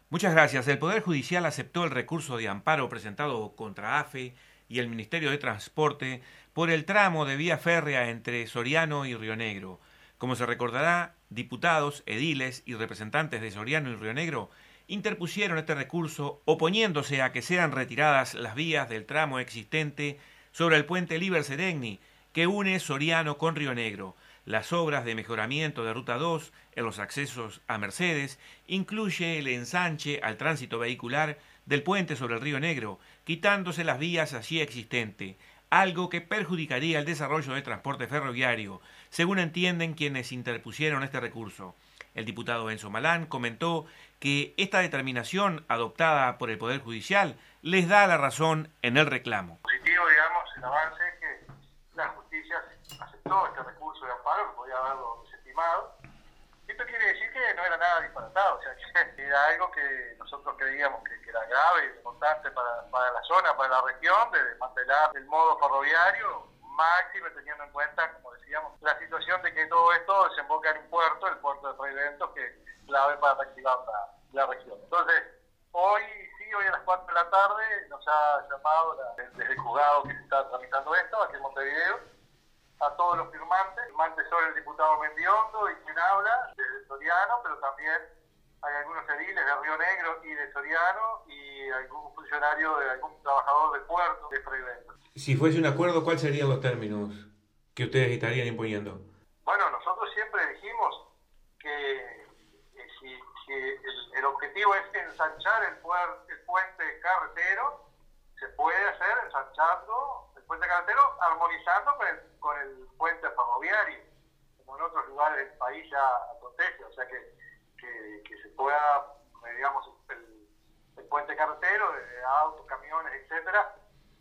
Muchas gracias. El Poder Judicial aceptó el recurso de amparo presentado contra AFE y el Ministerio de Transporte por el tramo de vía férrea entre Soriano y Río Negro. Como se recordará, diputados, ediles y representantes de Soriano y Río Negro interpusieron este recurso oponiéndose a que sean retiradas las vías del tramo existente sobre el puente Líber Seregni que une Soriano con Río Negro. Las obras de mejoramiento de Ruta 2 en los accesos a Mercedes incluye el ensanche al tránsito vehicular del puente sobre el Río Negro, quitándose las vías allí existentes, algo que perjudicaría el desarrollo del transporte ferroviario, según entienden quienes interpusieron este recurso. El diputado Enzo Malán comentó que esta determinación adoptada por el Poder Judicial les da la razón en el reclamo. Positivo, digamos, el avance es que la justicia aceptó este recurso de amparo, que podía haberlo desestimado. Esto quiere decir que no era nada disparatado, o sea, que era algo que nosotros creíamos que era grave y importante para la zona, para la región, de desmantelar el modo ferroviario, máximo teniendo en cuenta, como decíamos, la situación de que todo esto desemboca en un puerto, el puerto de Fray Bentos, que es clave para reactivar la región. Entonces, hoy a las 4 de la tarde nos ha llamado desde el juzgado que se está tramitando esto, aquí en Montevideo, a todos los firmantes. Firmantes son el diputado Mendiondo y quien habla, desde Soriano, pero también hay algunos ediles de Río Negro y de Soriano y algún funcionario, algún trabajador del puerto de Fray Bentos. Si fuese un acuerdo, ¿cuáles serían los términos que ustedes estarían imponiendo? Bueno, nosotros siempre dijimos que si el objetivo es ensanchar el puente carretero, se puede hacer ensanchando el puente carretero, armonizando con el puente ferroviario, como en otros lugares del país ya acontece, o sea que se pueda, digamos, el puente carretero, de autos, camiones, etcétera,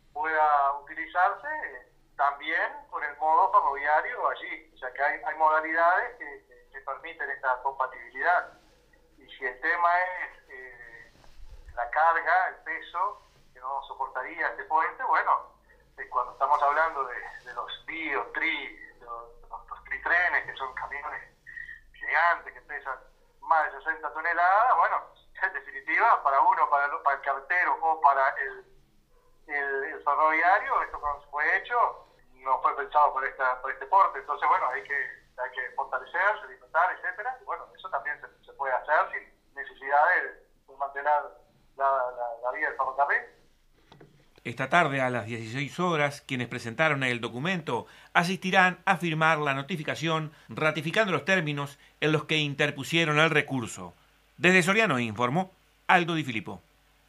pueda utilizarse también con el modo ferroviario allí, o sea que hay modalidades que permiten esta compatibilidad. Y si el tema es la carga, el peso que no soportaría este puente, bueno, cuando estamos hablando de los los tritrenes, que son camiones gigantes que pesan más de 60 toneladas, bueno, en definitiva, para el carretero o para el ferroviario, esto cuando fue hecho, no fue pensado por este porte. Entonces, bueno, hay que fortalecerse, alimentar, etcétera. Y bueno, eso también se puede hacer sin necesidad de mantener la vía del ferrocarril. Esta tarde a las 16 horas, quienes presentaron el documento asistirán a firmar la notificación ratificando los términos en los que interpusieron el recurso. Desde Soriano informó Aldo Di Filippo.